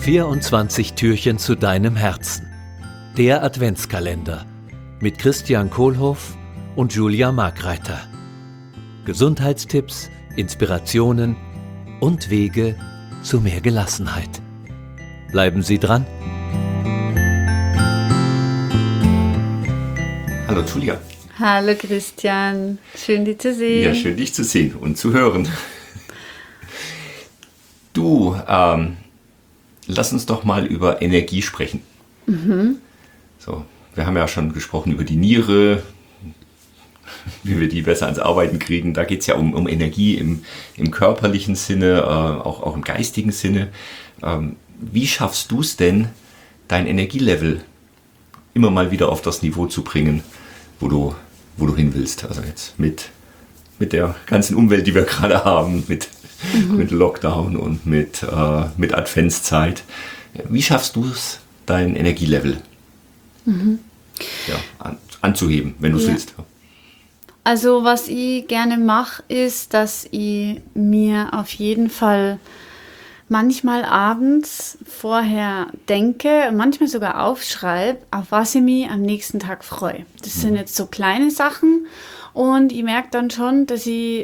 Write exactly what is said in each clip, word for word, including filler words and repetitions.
vierundzwanzig Türchen zu deinem Herzen. Der Adventskalender mit Christian Kohlhoff und Julia Markreiter. Gesundheitstipps, Inspirationen und Wege zu mehr Gelassenheit. Bleiben Sie dran. Hallo Julia. Hallo Christian, schön dich zu sehen. Ja, schön dich zu sehen und zu hören. Du, ähm, lass uns doch mal über Energie sprechen. Mhm. So, wir haben ja schon gesprochen über die Niere, wie wir die besser ans Arbeiten kriegen. Da geht es ja um, um Energie im, im körperlichen Sinne, äh, auch, auch im geistigen Sinne. Ähm, wie schaffst du es denn, dein Energielevel immer mal wieder auf das Niveau zu bringen, wo du, wo du hin willst? Also jetzt mit, mit der ganzen Umwelt, die wir gerade haben, mit, mhm. mit Lockdown und mit, äh, mit Adventszeit. Wie schaffst du es, dein Energielevel mhm. ja, an, anzuheben, wenn du es ja. willst? Also was ich gerne mache, ist, dass ich mir auf jeden Fall manchmal abends vorher denke, manchmal sogar aufschreibe, auf was ich mich am nächsten Tag freue. Das mhm. sind jetzt so kleine Sachen und ich merke dann schon, dass ich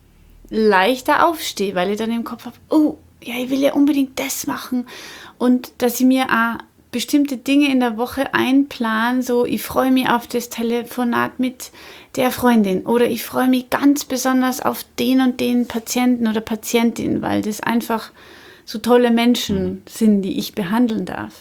leichter aufstehe, weil ich dann im Kopf habe, oh, ja, ich will ja unbedingt das machen und dass ich mir auch bestimmte Dinge in der Woche einplanen, so ich freue mich auf das Telefonat mit der Freundin oder ich freue mich ganz besonders auf den und den Patienten oder Patientin, weil das einfach so tolle Menschen sind, die ich behandeln darf.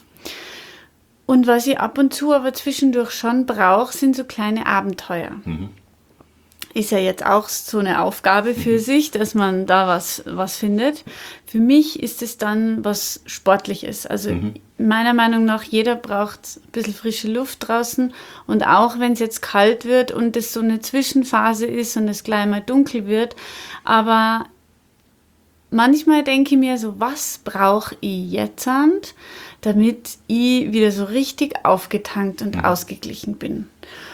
Und was ich ab und zu aber zwischendurch schon brauche, sind so kleine Abenteuer. Mhm. Ist ja jetzt auch so eine Aufgabe für mhm. sich, dass man da was, was findet. Für mich ist es dann was Sportliches. Also mhm. meiner Meinung nach, jeder braucht ein bisschen frische Luft draußen. Und auch wenn es jetzt kalt wird und es so eine Zwischenphase ist und es gleich mal dunkel wird. Aber manchmal denke ich mir so, was brauche ich jetzt, damit ich wieder so richtig aufgetankt und mhm. ausgeglichen bin.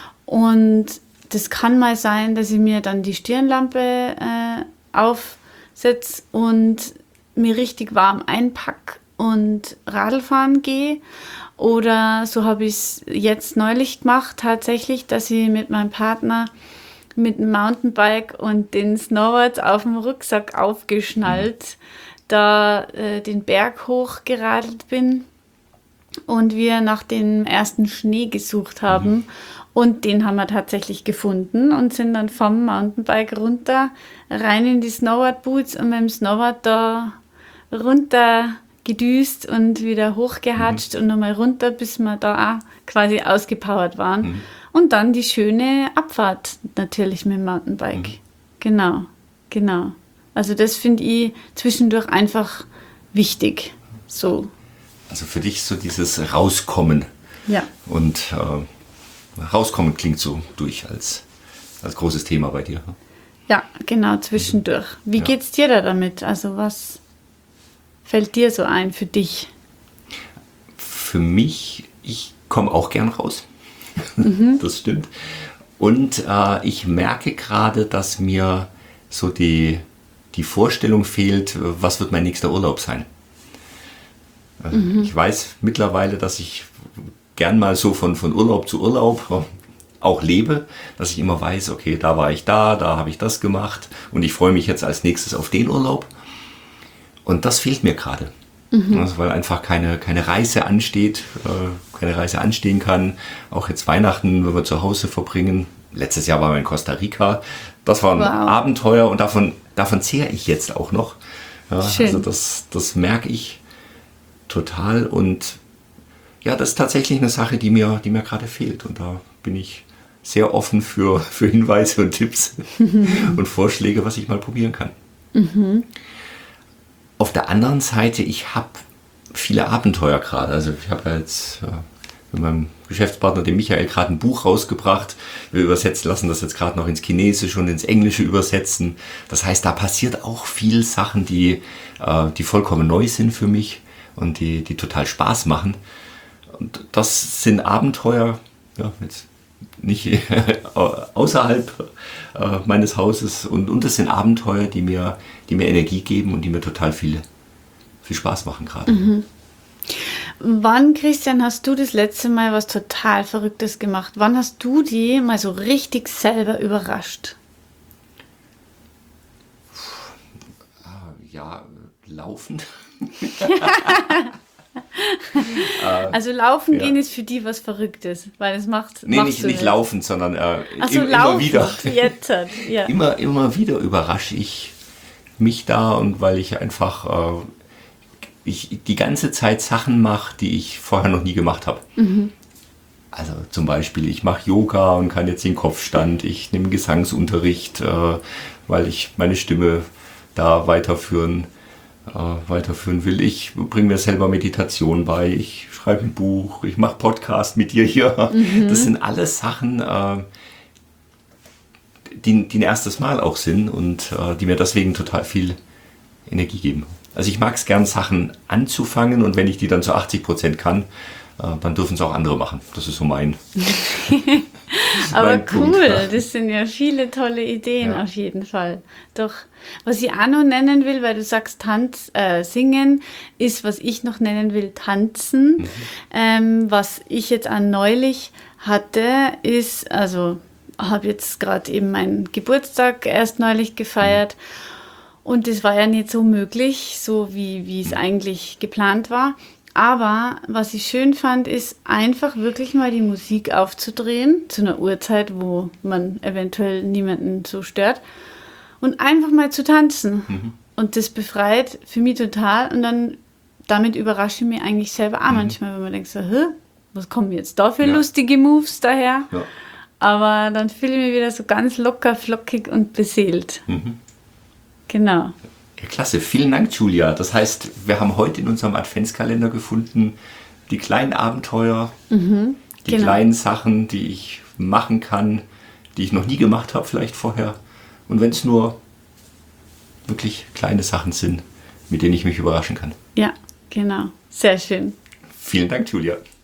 Und das kann mal sein, dass ich mir dann die Stirnlampe äh, aufsetze und mir richtig warm einpacke und Radl fahren gehe. Oder so habe ich es jetzt neulich gemacht, tatsächlich, dass ich mit meinem Partner mit dem Mountainbike und den Snowboards auf dem Rucksack aufgeschnallt, mhm. da äh, den Berg hochgeradelt bin und wir nach dem ersten Schnee gesucht haben. Mhm. Und den haben wir tatsächlich gefunden und sind dann vom Mountainbike runter, rein in die Snowboard-Boots und mit dem Snowboard da runter gedüst und wieder hochgehatscht mhm. und nochmal runter, bis wir da auch quasi ausgepowert waren. Mhm. Und dann die schöne Abfahrt natürlich mit dem Mountainbike. Mhm. Genau, genau. Also das finde ich zwischendurch einfach wichtig. So. Also für dich so dieses Rauskommen. Ja. Und äh, Rauskommen klingt so durch als, als großes Thema bei dir. Ja, genau, zwischendurch. Wie ja. geht's dir da damit? Also was fällt dir so ein für dich? Für mich, ich komme auch gern raus. Mhm. Das stimmt. Und äh, ich merke gerade, dass mir so die, die Vorstellung fehlt, was wird mein nächster Urlaub sein. Also mhm. Ich weiß mittlerweile, dass ich gern mal so von, von Urlaub zu Urlaub auch lebe, dass ich immer weiß, okay, da war ich da, da habe ich das gemacht und ich freue mich jetzt als nächstes auf den Urlaub. Und das fehlt mir gerade, mhm. also, weil einfach keine, keine Reise ansteht, äh, keine Reise anstehen kann. Auch jetzt Weihnachten, wenn wir zu Hause verbringen. Letztes Jahr waren wir in Costa Rica. Das war ein wow. Abenteuer und davon, davon zehre ich jetzt auch noch. Ja, also das, das merke ich total und ja, das ist tatsächlich eine Sache, die mir, die mir gerade fehlt. Und da bin ich sehr offen für, für Hinweise und Tipps und Vorschläge, was ich mal probieren kann. Mhm. Auf der anderen Seite, ich habe viele Abenteuer gerade. Also ich habe ja jetzt ja, mit meinem Geschäftspartner, dem Michael, gerade ein Buch rausgebracht. Wir übersetzen, lassen das jetzt gerade noch ins Chinesische und ins Englische übersetzen. Das heißt, da passiert auch viel Sachen, die, äh, die vollkommen neu sind für mich und die, die total Spaß machen. Und das sind Abenteuer, ja, jetzt nicht außerhalb äh, meines Hauses und, und das sind Abenteuer, die mir, die mir Energie geben und die mir total viel, viel Spaß machen gerade. Mhm. Wann, Christian, hast du das letzte Mal was total Verrücktes gemacht? Wann hast du die mal so richtig selber überrascht? Ja, laufen. Also laufen ja. gehen ist für die was Verrücktes, weil es macht. Nee, nicht, nicht laufen, sondern äh, Ach so, im, laufen. immer wieder. Jetzt hat, ja. immer, immer wieder überrasche ich mich da, und weil ich einfach äh, ich die ganze Zeit Sachen mache, die ich vorher noch nie gemacht habe. Mhm. Also zum Beispiel, ich mache Yoga und kann jetzt den Kopfstand, ich nehme Gesangsunterricht, äh, weil ich meine Stimme da weiterführen, äh, weiterführen will. Ich bringe mir selber Meditation bei, ich schreibe ein Buch, ich mache Podcast mit dir hier. Mhm. Das sind alles Sachen, äh, die, die ein erstes Mal auch sind und äh, die mir deswegen total viel Energie geben. Also ich mag es gern, Sachen anzufangen, und wenn ich die dann zu achtzig Prozent kann, äh, dann dürfen es auch andere machen. Das ist so mein. Aber mein cool, Punkt. Das sind ja viele tolle Ideen Ja. auf jeden Fall. Doch, was ich auch noch nennen will, weil du sagst Tanz, äh, Singen, ist, was ich noch nennen will, Tanzen. Mhm. Ähm, was ich jetzt auch neulich hatte, ist, also habe jetzt gerade eben meinen Geburtstag erst neulich gefeiert. Mhm. Und das war ja nicht so möglich, so wie, wie es eigentlich geplant war. Aber was ich schön fand, ist einfach wirklich mal die Musik aufzudrehen, zu einer Uhrzeit, wo man eventuell niemanden so stört, und einfach mal zu tanzen. Mhm. Und das befreit für mich total. Und dann damit überrasche ich mich eigentlich selber auch mhm. manchmal, wenn man denkt so, hä, was kommen jetzt da für ja. lustige Moves daher? Ja. Aber dann fühle ich mich wieder so ganz locker, flockig und beseelt. Mhm. Genau. Ja, klasse, vielen Dank, Julia. Das heißt, wir haben heute in unserem Adventskalender gefunden, die kleinen Abenteuer, mhm, die genau. kleinen Sachen, die ich machen kann, die ich noch nie gemacht habe, vielleicht vorher. Und wenn es nur wirklich kleine Sachen sind, mit denen ich mich überraschen kann. Ja, genau. Sehr schön. Vielen Dank, Julia.